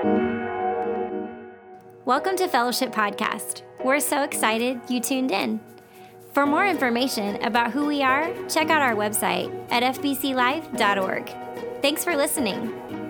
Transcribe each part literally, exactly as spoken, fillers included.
Welcome to Fellowship Podcast. We're so excited you tuned in. For more information about who we are, check out our website at f b c live dot org. Thanks for listening.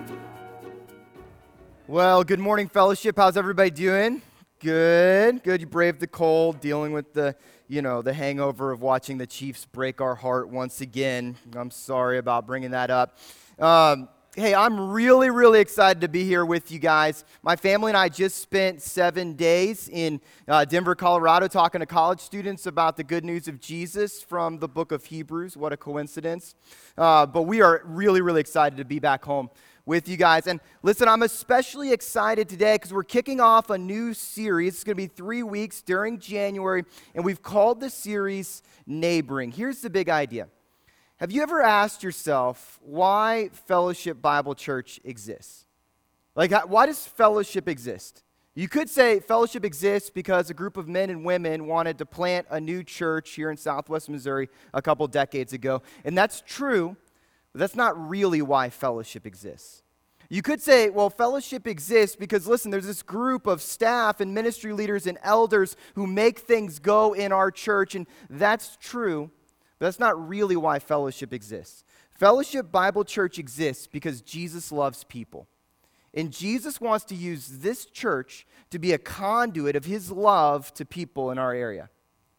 Well, good morning, Fellowship. How's everybody doing? Good, good. You braved the cold, dealing with the, you know, the hangover of watching the Chiefs break our heart once again. I'm sorry about bringing that up. Um, hey, I'm really, really excited to be here with you guys. My family and I just spent seven days in uh, Denver, Colorado, talking to college students about the good news of Jesus from the book of Hebrews. What a coincidence. Uh, but we are really, really excited to be back home with you guys. And listen, I'm especially excited today because we're kicking off a new series. It's going to be three weeks during January, and we've called the series Neighboring. Here's the big idea. Have you ever asked yourself why Fellowship Bible Church exists? Like, why does Fellowship exist? You could say Fellowship exists because a group of men and women wanted to plant a new church here in Southwest Missouri a couple decades ago, and that's true. But that's not really why Fellowship exists. You could say, well, Fellowship exists because, listen, there's this group of staff and ministry leaders and elders who make things go in our church, and that's true, but that's not really why Fellowship exists. Fellowship Bible Church exists because Jesus loves people. And Jesus wants to use this church to be a conduit of his love to people in our area.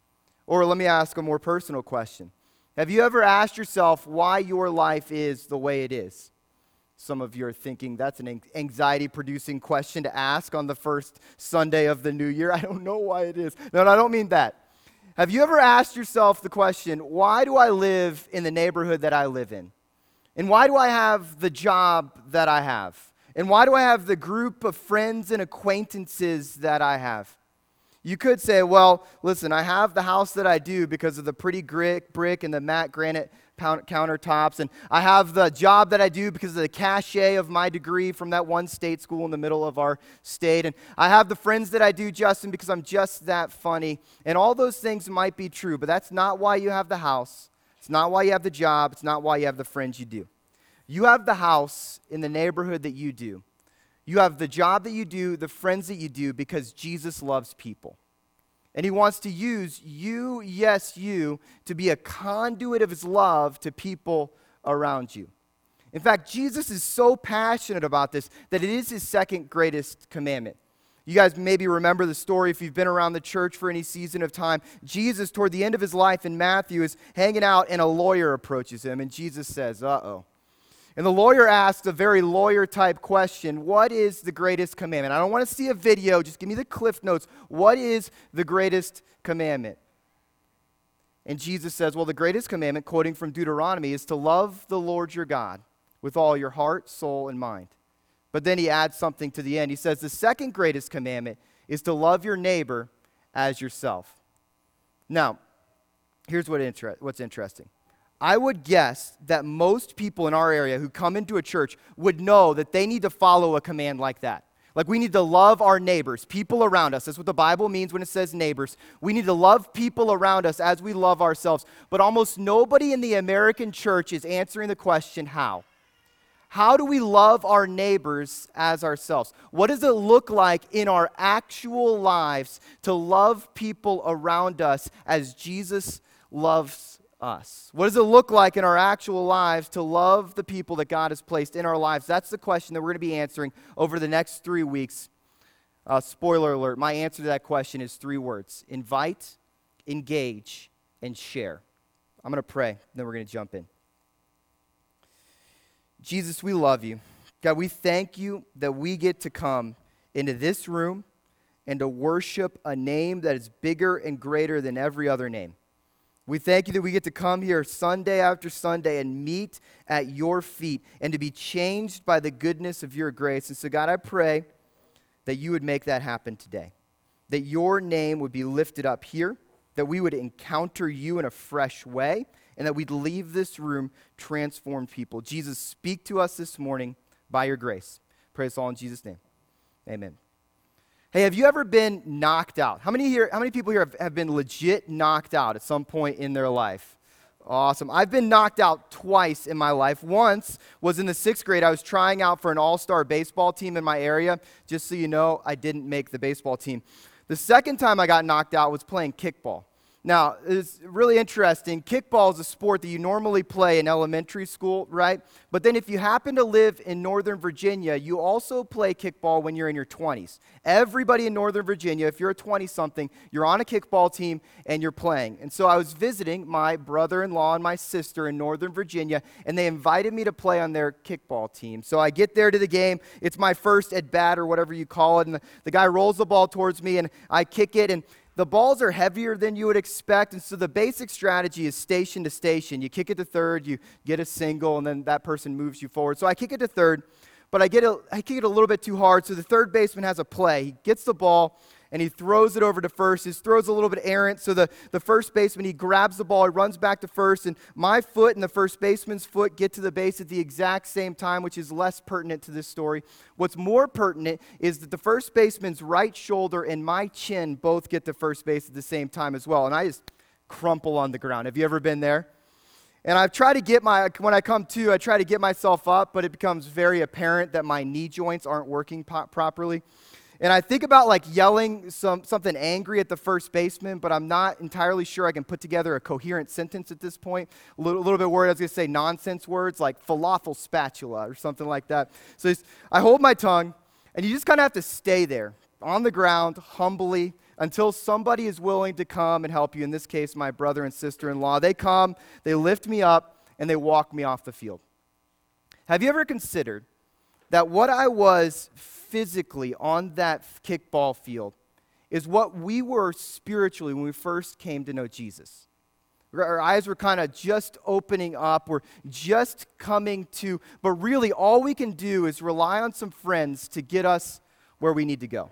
Or let me ask a more personal question. Have you ever asked yourself why your life is the way it is? Some of you are thinking that's an anxiety-producing question to ask on the first Sunday of the new year. I don't know why it is. No, no, I don't mean that. Have you ever asked yourself the question, why do I live in the neighborhood that I live in? And why do I have the job that I have? And why do I have the group of friends and acquaintances that I have? You could say, well, listen, I have the house that I do because of the pretty brick, brick and the matte granite countertops, and I have the job that I do because of the cachet of my degree from that one state school in the middle of our state, and I have the friends that I do, Justin, because I'm just that funny, and all those things might be true, but that's not why you have the house. It's not why you have the job. It's not why you have the friends you do. You have the house in the neighborhood that you do. You have the job that you do, the friends that you do, because Jesus loves people. And he wants to use you, yes, you, to be a conduit of his love to people around you. In fact, Jesus is so passionate about this that it is his second greatest commandment. You guys maybe remember the story if you've been around the church for any season of time. Jesus, toward the end of his life in Matthew, is hanging out and a lawyer approaches him. And Jesus says, uh-oh. And the lawyer asks a very lawyer-type question, what is the greatest commandment? I don't want to see a video, just give me the Cliff Notes. What is the greatest commandment? And Jesus says, well, the greatest commandment, quoting from Deuteronomy, is to love the Lord your God with all your heart, soul, and mind. But then he adds something to the end. He says, the second greatest commandment is to love your neighbor as yourself. Now, here's what inter- what's interesting. I would guess that most people in our area who come into a church would know that they need to follow a command like that. Like we need to love our neighbors, people around us. That's what the Bible means when it says neighbors. We need to love people around us as we love ourselves. But almost nobody in the American church is answering the question, how? How do we love our neighbors as ourselves? What does it look like in our actual lives to love people around us as Jesus loves us? What does it look like in our actual lives to love the people that God has placed in our lives? That's the question that we're going to be answering over the next three weeks. Uh, spoiler alert, my answer to that question is three words: invite, engage, and share. I'm going to pray, then we're going to jump in. Jesus, we love you. God, we thank you that we get to come into this room and to worship a name that is bigger and greater than every other name. We thank you that we get to come here Sunday after Sunday and meet at your feet and to be changed by the goodness of your grace. And so, God, I pray that you would make that happen today, that your name would be lifted up here, that we would encounter you in a fresh way, and that we'd leave this room transformed people. Jesus, speak to us this morning by your grace. Pray this all in Jesus' name. Amen. Hey, have you ever been knocked out? How many here? How many people here have, have been legit knocked out at some point in their life? Awesome. I've been knocked out twice in my life. Once was in the sixth grade. I was trying out for an all-star baseball team in my area. Just so you know, I didn't make the baseball team. The second time I got knocked out was playing kickball. Now, it's really interesting. Kickball is a sport that you normally play in elementary school, right? But then if you happen to live in Northern Virginia, you also play kickball when you're in your twenties. Everybody in Northern Virginia, if you're a twenty-something, you're on a kickball team and you're playing. And so I was visiting my brother-in-law and my sister in Northern Virginia, and they invited me to play on their kickball team. So I get there to the game. It's my first at-bat or whatever you call it, and the, the guy rolls the ball towards me, and I kick it, and the balls are heavier than you would expect, and so the basic strategy is station to station. You kick it to third, you get a single, and then that person moves you forward. So I kick it to third, but I get a, I kick it a little bit too hard, so the third baseman has a play. He gets the ball, and he throws it over to first. His throw's a little bit errant, so the, the first baseman, he grabs the ball, he runs back to first, and my foot and the first baseman's foot get to the base at the exact same time, which is less pertinent to this story. What's more pertinent is that the first baseman's right shoulder and my chin both get to first base at the same time as well, and I just crumple on the ground. Have you ever been there? And I've tried to get my, when I come to, I try to get myself up, but it becomes very apparent that my knee joints aren't working po- properly. And I think about like yelling some, something angry at the first baseman, but I'm not entirely sure I can put together a coherent sentence at this point. A little, a little bit worried I was going to say nonsense words like falafel spatula or something like that. So I hold my tongue, and you just kind of have to stay there on the ground humbly until somebody is willing to come and help you. In this case, my brother and sister-in-law. They come, they lift me up, and they walk me off the field. Have you ever considered that what I was physically on that kickball field is what we were spiritually when we first came to know Jesus? Our eyes were kind of just opening up. We're just coming to, but really all we can do is rely on some friends to get us where we need to go.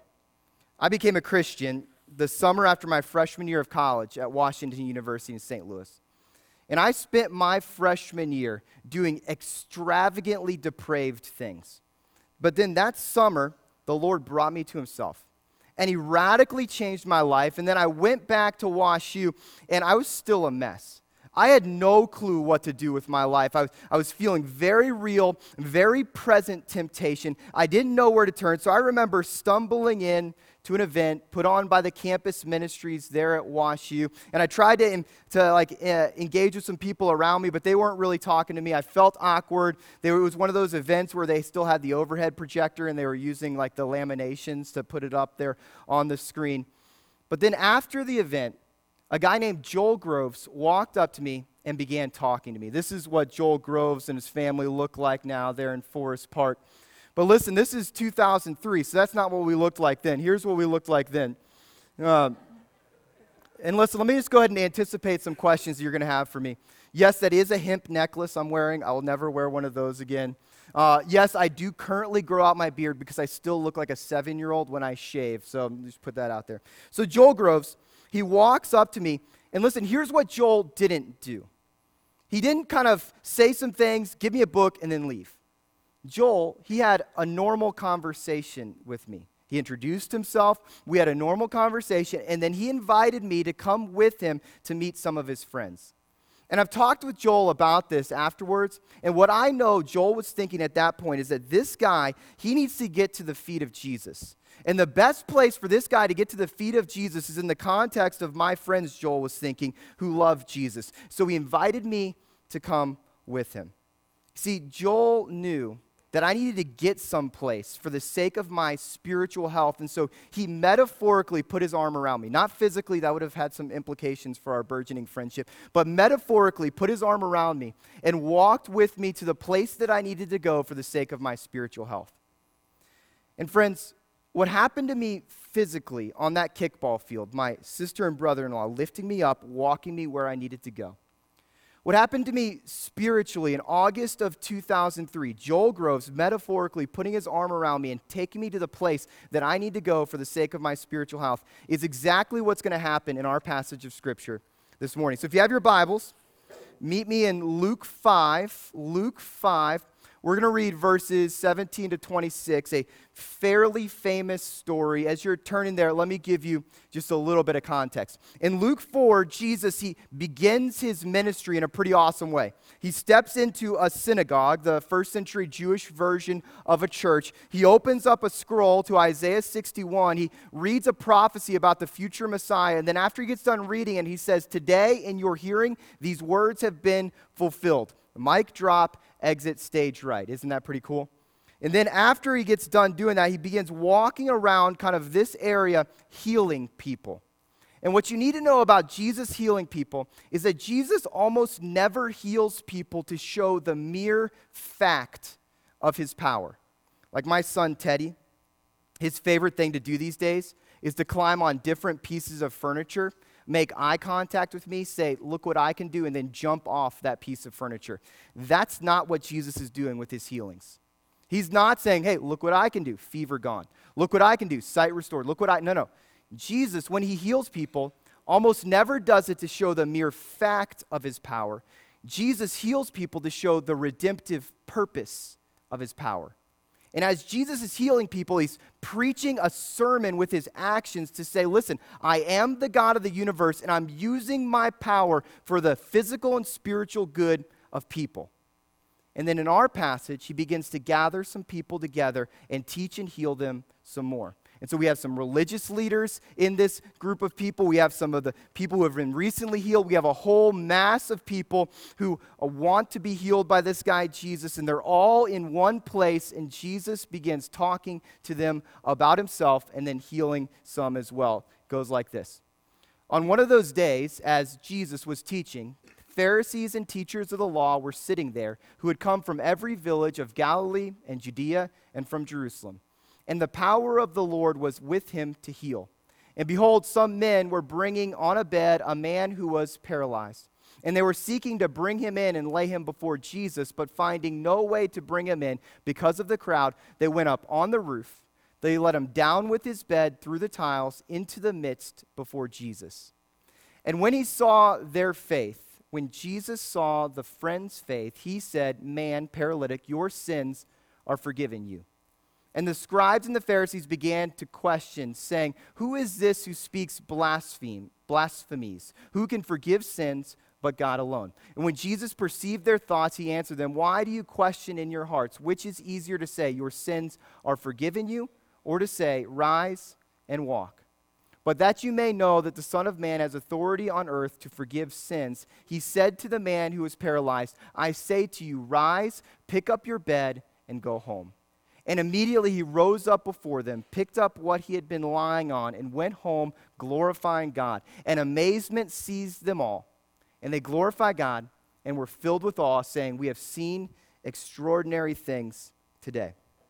I became a Christian the summer after my freshman year of college at Washington University in Saint Louis. And I spent my freshman year doing extravagantly depraved things. But then that summer, the Lord brought me to himself, and he radically changed my life. And then I went back to WashU, and I was still a mess. I had no clue what to do with my life. I was, I was feeling very real, very present temptation. I didn't know where to turn, so I remember stumbling in to an event put on by the campus ministries there at WashU, and I tried to, to like uh, engage with some people around me, but they weren't really talking to me. I felt awkward. They, it was one of those events where they still had the overhead projector, and they were using like the laminations to put it up there on the screen. But then after the event, a guy named Joel Groves walked up to me and began talking to me. This is what Joel Groves and his family look like now there in Forest Park. But listen, this is two thousand three, so that's not what we looked like then. Here's what we looked like then. Uh, and listen, let me just go ahead and anticipate some questions that you're going to have for me. Yes, that is a hemp necklace I'm wearing. I will never wear one of those again. Uh, yes, I do currently grow out my beard because I still look like a seven-year-old when I shave, so just put that out there. So Joel Groves, he walks up to me, and listen, here's what Joel didn't do. He didn't kind of say some things, give me a book, and then leave. Joel, he had a normal conversation with me. He introduced himself, we had a normal conversation, and then he invited me to come with him to meet some of his friends. And I've talked with Joel about this afterwards, and what I know Joel was thinking at that point is that this guy, he needs to get to the feet of Jesus. And the best place for this guy to get to the feet of Jesus is in the context of my friends, Joel was thinking, who love Jesus. So he invited me to come with him. See, Joel knew that I needed to get someplace for the sake of my spiritual health. And so he metaphorically put his arm around me. Not physically, that would have had some implications for our burgeoning friendship, but metaphorically put his arm around me and walked with me to the place that I needed to go for the sake of my spiritual health. And friends, what happened to me physically on that kickball field, my sister and brother-in-law lifting me up, walking me where I needed to go. What happened to me spiritually in August of two thousand three, Joel Groves metaphorically putting his arm around me and taking me to the place that I need to go for the sake of my spiritual health, is exactly what's going to happen in our passage of Scripture this morning. So if you have your Bibles, meet me in Luke five. Luke five. we're going to read verses seventeen to twenty-six, a fairly famous story. As you're turning there, let me give you just a little bit of context. In Luke four, Jesus, he begins his ministry in a pretty awesome way. He steps into a synagogue, the first century Jewish version of a church. He opens up a scroll to Isaiah sixty-one. He reads a prophecy about the future Messiah. And then after he gets done reading it, he says, "Today in your hearing, these words have been fulfilled." Mic drop, exit stage right. Isn't that pretty cool? And then after he gets done doing that, he begins walking around kind of this area healing people. And what you need to know about Jesus healing people is that Jesus almost never heals people to show the mere fact of his power. Like my son Teddy, his favorite thing to do these days is to climb on different pieces of furniture, make eye contact with me, say, "Look what I can do," and then jump off that piece of furniture. That's not what Jesus is doing with his healings. He's not saying, "Hey, look what I can do, fever gone. Look what I can do, sight restored. Look what I," no, no. Jesus, when he heals people, almost never does it to show the mere fact of his power. Jesus heals people to show the redemptive purpose of his power. And as Jesus is healing people, he's preaching a sermon with his actions to say, listen, I am the God of the universe, and I'm using my power for the physical and spiritual good of people. And then in our passage, he begins to gather some people together and teach and heal them some more. And so we have some religious leaders in this group of people. We have some of the people who have been recently healed. We have a whole mass of people who want to be healed by this guy, Jesus. And they're all in one place. And Jesus begins talking to them about himself and then healing some as well. It goes like this. On one of those days, as Jesus was teaching, Pharisees and teachers of the law were sitting there who had come from every village of Galilee and Judea and from Jerusalem. And the power of the Lord was with him to heal. And behold, some men were bringing on a bed a man who was paralyzed. And they were seeking to bring him in and lay him before Jesus, but finding no way to bring him in because of the crowd, they went up on the roof. They let him down with his bed through the tiles into the midst before Jesus. And when he saw their faith, when Jesus saw the friend's faith, he said, "Man, paralytic, your sins are forgiven you." And the scribes and the Pharisees began to question, saying, "Who is this who speaks blaspheme, blasphemies? Who can forgive sins but God alone?" And when Jesus perceived their thoughts, he answered them, "Why do you question in your hearts? Which is easier to say, 'Your sins are forgiven you,' or to say, 'Rise and walk'? But that you may know that the Son of Man has authority on earth to forgive sins," he said to the man who was paralyzed, "I say to you, rise, pick up your bed, and go home." And immediately he rose up before them, picked up what he had been lying on, and went home glorifying God. And amazement seized them all. And they glorified God and were filled with awe, saying, "We have seen extraordinary things today."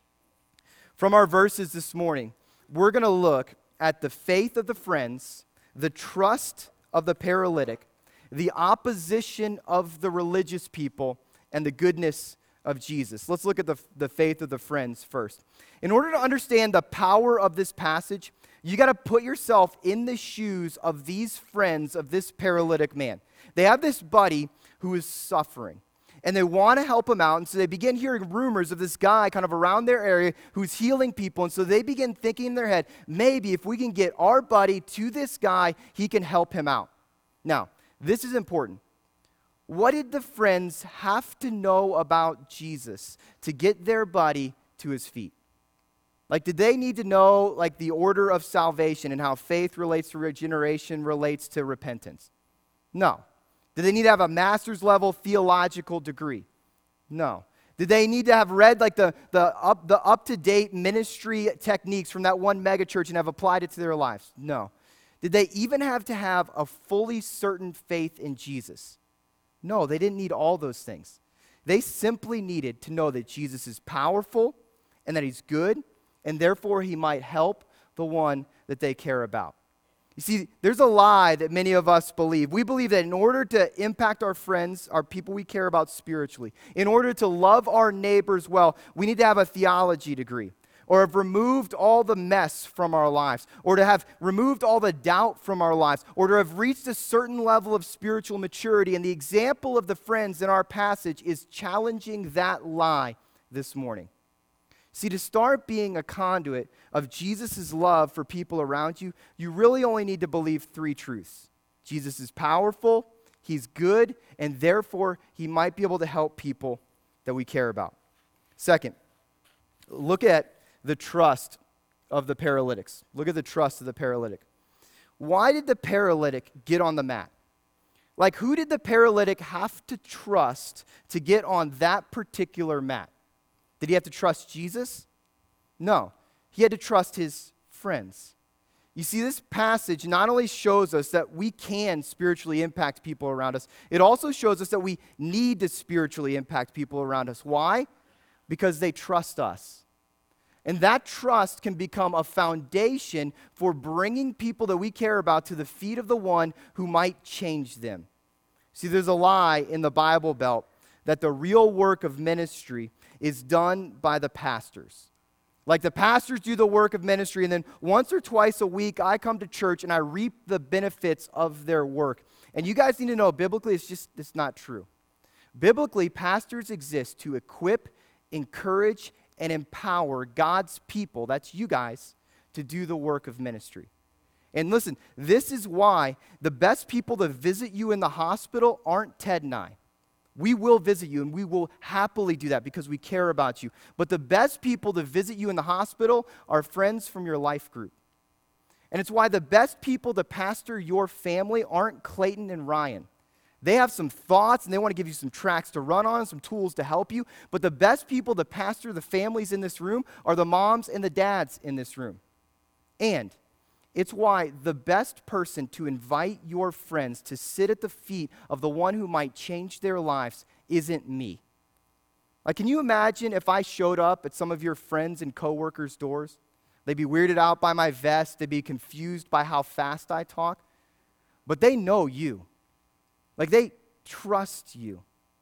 From our verses this morning, we're going to look at the faith of the friends, the trust of the paralytic, the opposition of the religious people, and the goodness of Jesus. Let's look at the, the faith of the friends first. In order to understand the power of this passage, you got to put yourself in the shoes of these friends of this paralytic man. They have this buddy who is suffering, and they want to help him out, and so they begin hearing rumors of this guy kind of around their area who's healing people, and so they begin thinking in their head, maybe if we can get our buddy to this guy, he can help him out. Now, this is important. What did the friends have to know about Jesus to get their buddy to his feet? Like, did they need to know, like, the order of salvation and how faith relates to regeneration, relates to repentance? No. Did they need to have a master's level theological degree? No. Did they need to have read, like, the, the, up, the up-to-date ministry techniques from that one megachurch and have applied it to their lives? No. Did they even have to have a fully certain faith in Jesus? No, they didn't need all those things. They simply needed to know that Jesus is powerful and that he's good, and therefore he might help the one that they care about. You see, there's a lie that many of us believe. We believe that in order to impact our friends, our people we care about spiritually, in order to love our neighbors well, we need to have a theology degree, or have removed all the mess from our lives, or to have removed all the doubt from our lives, or to have reached a certain level of spiritual maturity. And the example of the friends in our passage is challenging that lie this morning. See, to start being a conduit of Jesus' love for people around you, you really only need to believe three truths. Jesus is powerful, he's good, and therefore he might be able to help people that we care about. Second, look at the trust of the paralytics. Look at the trust of the paralytic. Why did the paralytic get on the mat? Like, who did the paralytic have to trust to get on that particular mat? Did he have to trust Jesus? No. He had to trust his friends. You see, this passage not only shows us that we can spiritually impact people around us, it also shows us that we need to spiritually impact people around us. Why? Because they trust us. And that trust can become a foundation for bringing people that we care about to the feet of the one who might change them. See, there's a lie in the Bible Belt that the real work of ministry is done by the pastors. Like, the pastors do the work of ministry, and then once or twice a week, I come to church and I reap the benefits of their work. And you guys need to know, biblically, it's just, it's not true. Biblically, pastors exist to equip, encourage, and empower God's people, that's you guys, to do the work of ministry. And listen, this is why the best people to visit you in the hospital aren't Ted and I. We will visit you, and we will happily do that because we care about you. But the best people to visit you in the hospital are friends from your life group. And it's why the best people to pastor your family aren't Clayton and Ryan. They have some thoughts, and they want to give you some tracks to run on, some tools to help you. But the best people to pastor the families in this room are the moms and the dads in this room. And it's why the best person to invite your friends to sit at the feet of the one who might change their lives isn't me. Like, can you imagine if I showed up at some of your friends and coworkers' doors? They'd be weirded out by my vest. They'd be confused by how fast I talk. But they know you. Like, they trust you.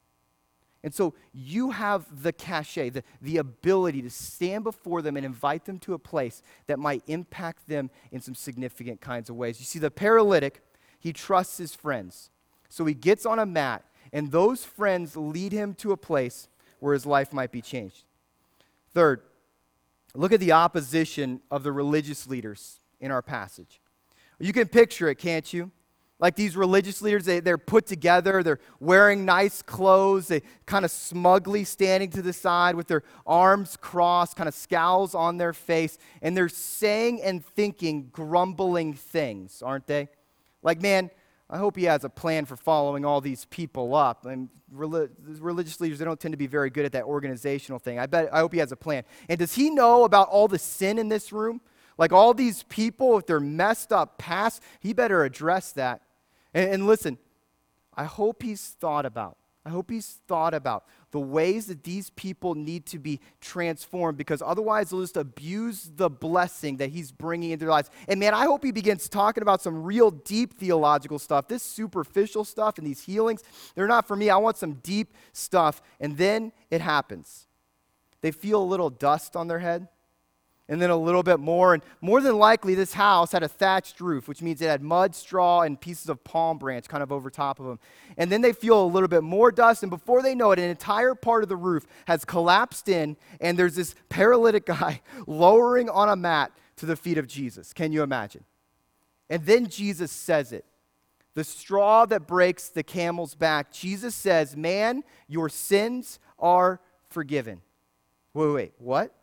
And so you have the cachet, the, the ability to stand before them and invite them to a place that might impact them in some significant kinds of ways. You see, the paralytic, he trusts his friends. So he gets on a mat, and those friends lead him to a place where his life might be changed. Third, look at the opposition of the religious leaders in our passage. You can picture it, can't you? Like, these religious leaders, they, they're put together, they're wearing nice clothes, they kind of smugly standing to the side with their arms crossed, kind of scowls on their face, and they're saying and thinking grumbling things, aren't they? Like, man, I hope he has a plan for following all these people up. And relig- religious leaders, they don't tend to be very good at that organizational thing. I bet, I hope he has a plan. And does he know about all the sin in this room? Like, all these people with their messed up past, he better address that. And, and listen, I hope he's thought about, I hope he's thought about the ways that these people need to be transformed, because otherwise they'll just abuse the blessing that he's bringing into their lives. And man, I hope he begins talking about some real deep theological stuff. This superficial stuff and these healings, they're not for me. I want some deep stuff. And then it happens. They feel a little dust on their head. And then a little bit more, and more than likely this house had a thatched roof, which means it had mud, straw, and pieces of palm branch kind of over top of them. And then they feel a little bit more dust, and before they know it, an entire part of the roof has collapsed in, and there's this paralytic guy lowering on a mat to the feet of Jesus. Can you imagine? And then Jesus says it. The straw that breaks the camel's back. Jesus says, "Man, your sins are forgiven." Wait, wait, wait, what?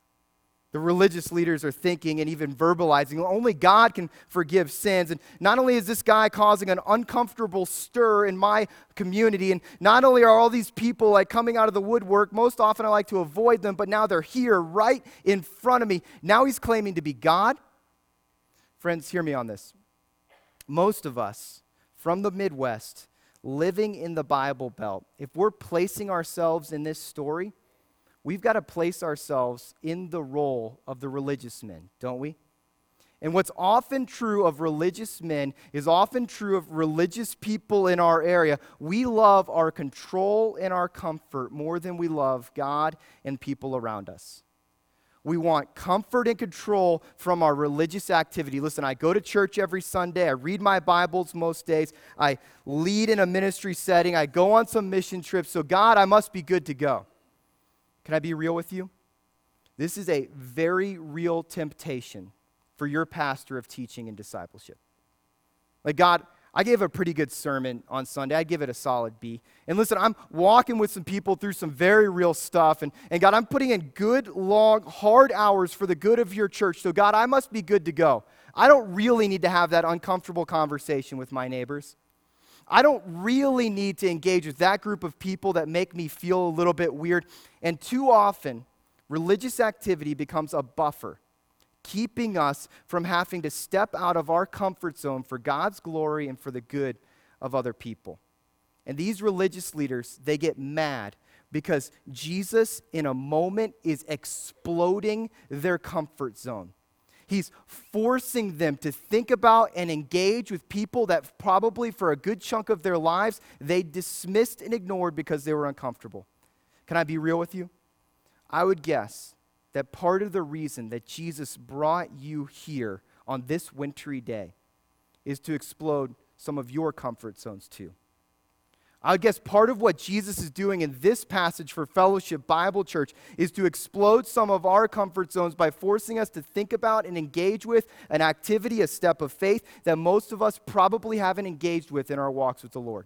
The religious leaders are thinking and even verbalizing, only God can forgive sins. And not only is this guy causing an uncomfortable stir in my community, and not only are all these people like coming out of the woodwork, most often I like to avoid them, but now they're here right in front of me. Now he's claiming to be God. Friends, hear me on this. Most of us from the Midwest living in the Bible Belt, if we're placing ourselves in this story, we've got to place ourselves in the role of the religious men, don't we? And what's often true of religious men is often true of religious people in our area. We love our control and our comfort more than we love God and people around us. We want comfort and control from our religious activity. Listen, I go to church every Sunday. I read my Bibles most days. I lead in a ministry setting. I go on some mission trips. So God, I must be good to go. Can I be real with you? This is a very real temptation for your pastor of teaching and discipleship. Like, God, I gave a pretty good sermon on Sunday. I'd give it a solid B. And listen, I'm walking with some people through some very real stuff. And, and God, I'm putting in good, long, hard hours for the good of your church. So God, I must be good to go. I don't really need to have that uncomfortable conversation with my neighbors. I don't really need to engage with that group of people that make me feel a little bit weird. And too often, religious activity becomes a buffer, keeping us from having to step out of our comfort zone for God's glory and for the good of other people. And these religious leaders, they get mad because Jesus, in a moment, is exploding their comfort zone. He's forcing them to think about and engage with people that probably for a good chunk of their lives, they dismissed and ignored because they were uncomfortable. Can I be real with you? I would guess that part of the reason that Jesus brought you here on this wintry day is to explode some of your comfort zones too. I would guess part of what Jesus is doing in this passage for Fellowship Bible Church is to explode some of our comfort zones by forcing us to think about and engage with an activity, a step of faith that most of us probably haven't engaged with in our walks with the Lord.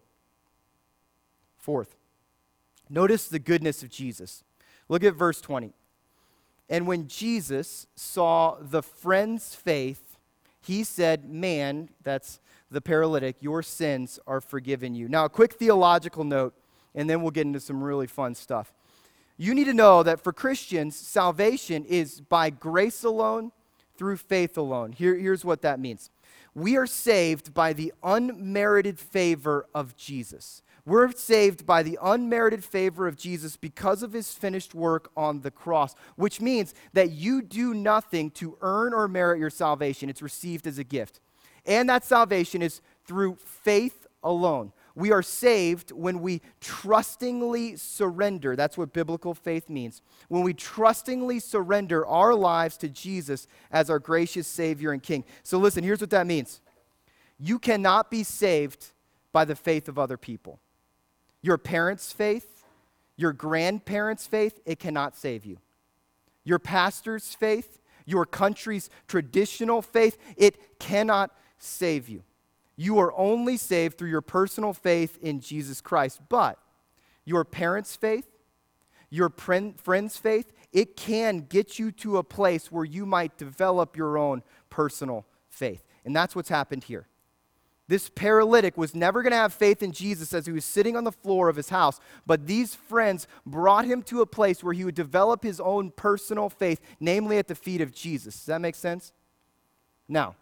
Fourth, notice the goodness of Jesus. Look at verse twenty. And when Jesus saw the friend's faith, he said, man, that's the paralytic, your sins are forgiven you. Now, a quick theological note, and then we'll get into some really fun stuff. You need to know that for Christians, salvation is by grace alone, through faith alone. Here, here's what that means. We are saved by the unmerited favor of Jesus. We're saved by the unmerited favor of Jesus because of his finished work on the cross, which means that you do nothing to earn or merit your salvation. It's received as a gift. And that salvation is through faith alone. We are saved when we trustingly surrender. That's what biblical faith means. When we trustingly surrender our lives to Jesus as our gracious Savior and King. So listen, here's what that means. You cannot be saved by the faith of other people. Your parents' faith, your grandparents' faith, it cannot save you. Your pastor's faith, your country's traditional faith, it cannot save you. You are only saved through your personal faith in Jesus Christ. But your parents' faith, your friend's faith, it can get you to a place where you might develop your own personal faith. And that's what's happened here. This paralytic was never going to have faith in Jesus as he was sitting on the floor of his house, but these friends brought him to a place where he would develop his own personal faith, namely at the feet of Jesus. Does that make sense? Now,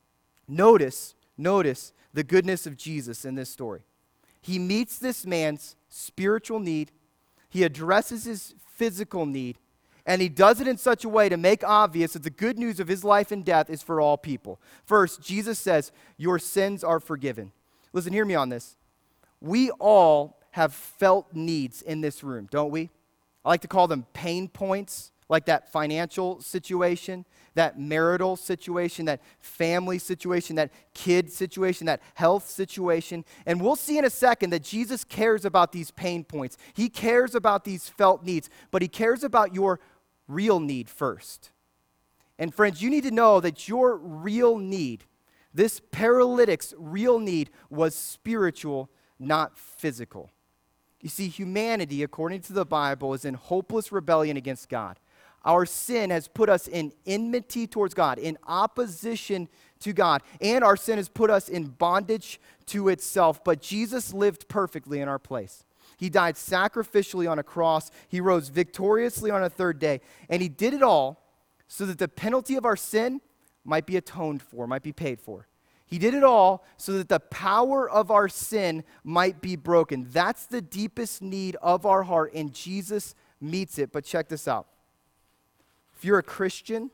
notice, notice the goodness of Jesus in this story. He meets this man's spiritual need, he addresses his physical need, and he does it in such a way to make obvious that the good news of his life and death is for all people. First, Jesus says, your sins are forgiven. Listen, hear me on this. We all have felt needs in this room, don't we? I like to call them pain points, like that financial situation, that marital situation, that family situation, that kid situation, that health situation. And we'll see in a second that Jesus cares about these pain points. He cares about these felt needs, but he cares about your real need first. And friends, you need to know that your real need, this paralytic's real need, was spiritual, not physical. You see, humanity, according to the Bible, is in hopeless rebellion against God. Our sin has put us in enmity towards God, in opposition to God, and our sin has put us in bondage to itself. But Jesus lived perfectly in our place. He died sacrificially on a cross. He rose victoriously on a third day. And he did it all so that the penalty of our sin might be atoned for, might be paid for. He did it all so that the power of our sin might be broken. That's the deepest need of our heart, and Jesus meets it. But check this out. If you're a Christian,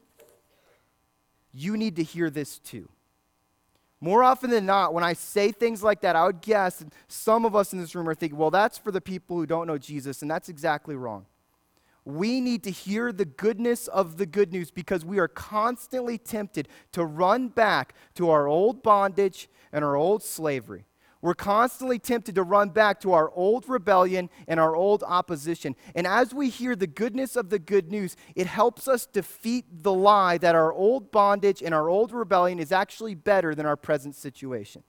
you need to hear this too. More often than not, when I say things like that, I would guess some of us in this room are thinking, well, that's for the people who don't know Jesus, and that's exactly wrong. We need to hear the goodness of the good news because we are constantly tempted to run back to our old bondage and our old slavery. We're constantly tempted to run back to our old rebellion and our old opposition. And as we hear the goodness of the good news, it helps us defeat the lie that our old bondage and our old rebellion is actually better than our present situation.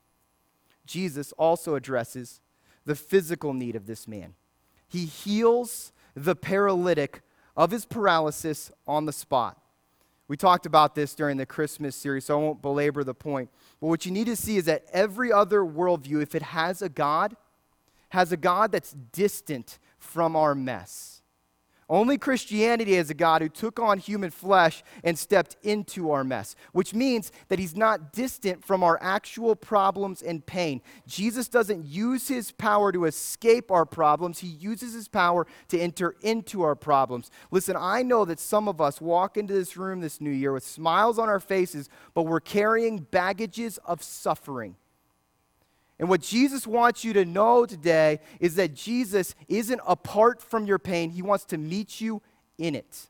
Jesus also addresses the physical need of this man. He heals the paralytic of his paralysis on the spot. We talked about this during the Christmas series, so I won't belabor the point. But what you need to see is that every other worldview, if it has a God, has a God that's distant from our mess. Only Christianity has a God who took on human flesh and stepped into our mess, which means that he's not distant from our actual problems and pain. Jesus doesn't use his power to escape our problems. He uses his power to enter into our problems. Listen, I know that some of us walk into this room this new year with smiles on our faces, but we're carrying baggages of suffering. And what Jesus wants you to know today is that Jesus isn't apart from your pain. He wants to meet you in it.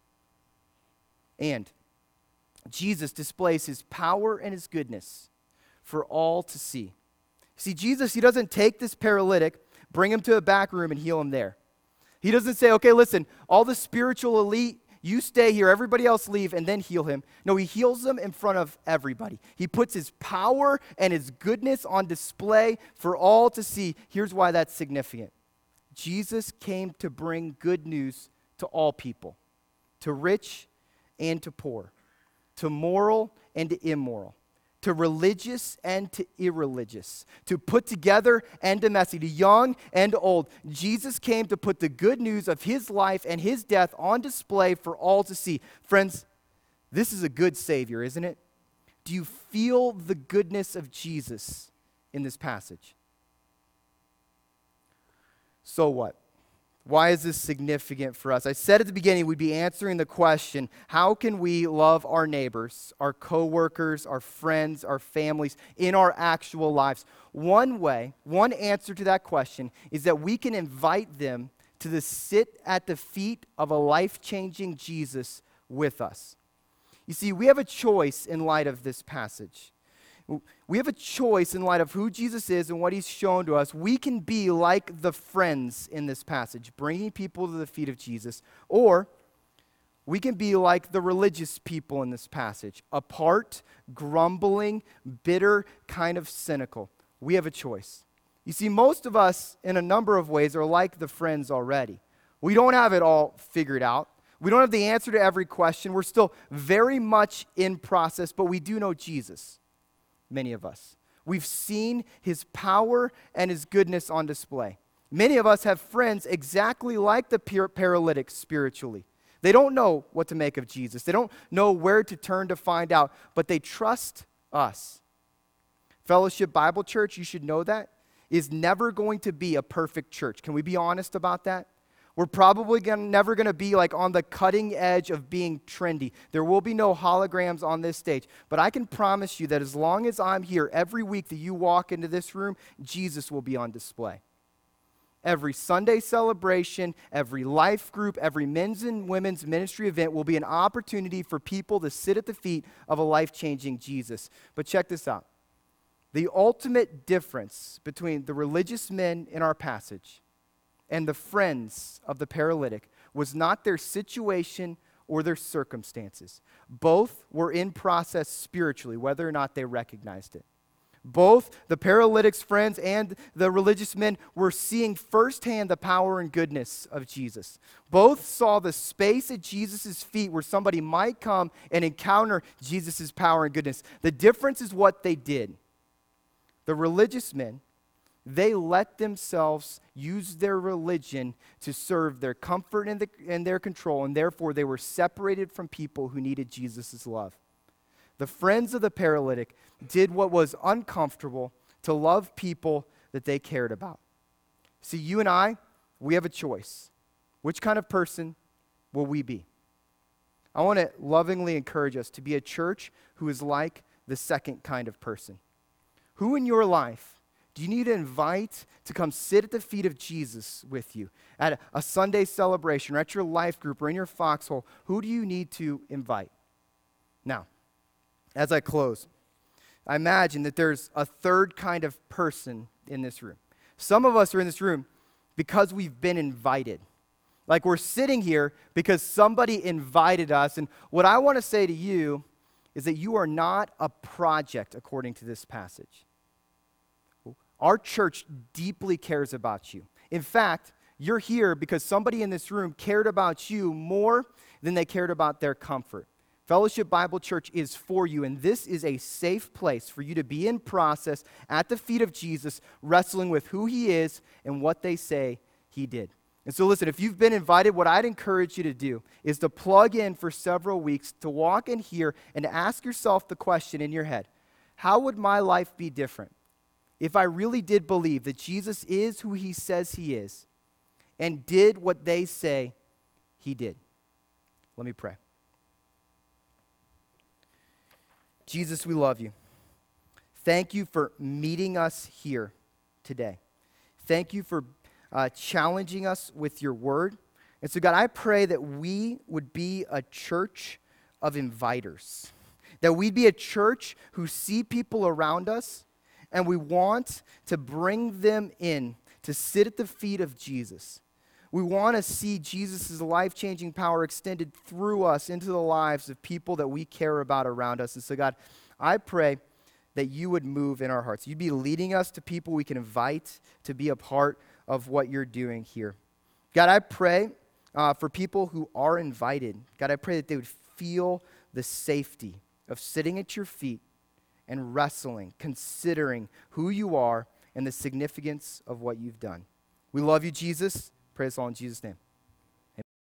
And Jesus displays his power and his goodness for all to see. See, Jesus, he doesn't take this paralytic, bring him to a back room and heal him there. He doesn't say, okay, listen, all the spiritual elite, you stay here, everybody else leave, and then heal him. No, he heals them in front of everybody. He puts his power and his goodness on display for all to see. Here's why that's significant. Jesus came to bring good news to all people, to rich and to poor, to moral and to immoral, to religious and to irreligious, to put together and to messy, to young and to old. Jesus came to put the good news of his life and his death on display for all to see. Friends, this is a good Savior, isn't it? Do you feel the goodness of Jesus in this passage? So what? Why is this significant for us? I said at the beginning we'd be answering the question, how can we love our neighbors, our coworkers, our friends, our families in our actual lives? One way, one answer to that question is that we can invite them to the sit at the feet of a life-changing Jesus with us. You see, we have a choice in light of this passage. We have a choice in light of who Jesus is and what he's shown to us. We can be like the friends in this passage, bringing people to the feet of Jesus, or we can be like the religious people in this passage, apart, grumbling, bitter, kind of cynical. We have a choice. You see, most of us, in a number of ways, are like the friends already. We don't have it all figured out. We don't have the answer to every question. We're still very much in process, but we do know Jesus. Many of us. We've seen his power and his goodness on display. Many of us have friends exactly like the paralytic spiritually. They don't know what to make of Jesus. They don't know where to turn to find out, but they trust us. Fellowship Bible Church, you should know that, is never going to be a perfect church. Can we be honest about that? We're probably gonna, never going to be like on the cutting edge of being trendy. There will be no holograms on this stage. But I can promise you that as long as I'm here, every week that you walk into this room, Jesus will be on display. Every Sunday celebration, every life group, every men's and women's ministry event will be an opportunity for people to sit at the feet of a life-changing Jesus. But check this out. The ultimate difference between the religious men in our passage and the friends of the paralytic was not their situation or their circumstances. Both were in process spiritually, whether or not they recognized it. Both the paralytic's friends and the religious men were seeing firsthand the power and goodness of Jesus. Both saw the space at Jesus' feet where somebody might come and encounter Jesus' power and goodness. The difference is what they did. The religious men, they let themselves use their religion to serve their comfort and, the, and their control, and therefore they were separated from people who needed Jesus' love. The friends of the paralytic did what was uncomfortable to love people that they cared about. See, you and I, we have a choice. Which kind of person will we be? I want to lovingly encourage us to be a church who is like the second kind of person. Who in your life do you need to invite to come sit at the feet of Jesus with you at a, a Sunday celebration or at your life group or in your foxhole? Who do you need to invite? Now, as I close, I imagine that there's a third kind of person in this room. Some of us are in this room because we've been invited. Like we're sitting here because somebody invited us. And what I want to say to you is that you are not a project according to this passage. Our church deeply cares about you. In fact, you're here because somebody in this room cared about you more than they cared about their comfort. Fellowship Bible Church is for you, and this is a safe place for you to be in process at the feet of Jesus, wrestling with who he is and what they say he did. And so listen, if you've been invited, what I'd encourage you to do is to plug in for several weeks, to walk in here and to ask yourself the question in your head, how would my life be different if I really did believe that Jesus is who he says he is and did what they say he did? Let me pray. Jesus, we love you. Thank you for meeting us here today. Thank you for uh, challenging us with your word. And so, God, I pray that we would be a church of inviters, that we'd be a church who see people around us and we want to bring them in to sit at the feet of Jesus. We want to see Jesus' life-changing power extended through us into the lives of people that we care about around us. And so, God, I pray that you would move in our hearts. You'd be leading us to people we can invite to be a part of what you're doing here. God, I pray uh, for people who are invited. God, I pray that they would feel the safety of sitting at your feet and wrestling, considering who you are and the significance of what you've done. We love you, Jesus. Praise all in Jesus' name.